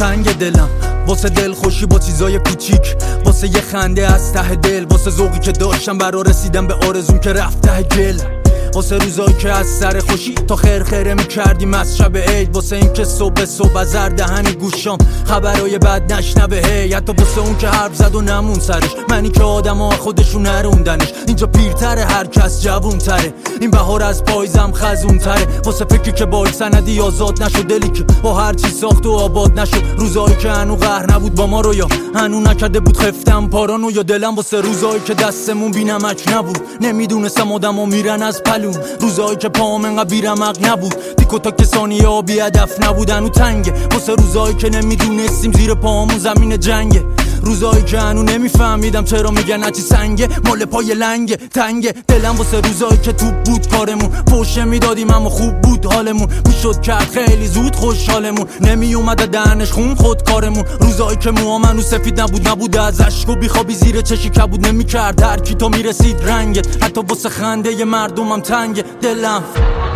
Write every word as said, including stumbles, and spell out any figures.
تنگ دلم واسه دل خوشی با چیزای کوچیک، واسه یه خنده از ته دل، واسه ذوقی که داشتم برا رسیدم به آرزوم که رفت ته گل، واسه روزایی که از سر خوشی تا خرخره میکردیم از شب عید، واسه این که صبح صبح از هر دهن گوشام خبرای بد نشنوه هی، حتی واسه اون که حرف زد و نمون سرش، منی که آدما خودشون نروندنش، اینجا پیرتره هر کس جوونتره، این بهار از پاییزم خزونتره، واسه فکری که با سندی آزاد نشد، دلی که با هر چی ساخت و آباد نشد، روزایی که هنو قهر نبود با ما رو یا هنو نکرده بود خفتم پارانو، یا دلم واسه روزایی که دستمون بی نمک نبود، نمیدونستم آدما میرن از پلون، روزایی که پام انقدر بیرمق نبود، دیکو تا کسانی ها بی هدف نبودن و تنگه، واسه روزایی که نمیدونستیم زیر پامون زمین جنگه، روزایی که هنو نمیفهمیدم چرا میگن هرچی سنگه مال پای لنگه تنگه، دلم واسه روزایی که توپ بود کارمون، پوشه میدادیم اما خوب بود حالمون، میشد کرد خیلی زود خوشحالمون، نمیومد دهنش خون خود کارمون، روزایی که موام هنو سفید نبود نبود از اشک و بیخوابی زیر چشی کبود، نمیکرد هر کی تو میرسید رنگت، حتی واسه خنده ی مردمم تنگه دلم.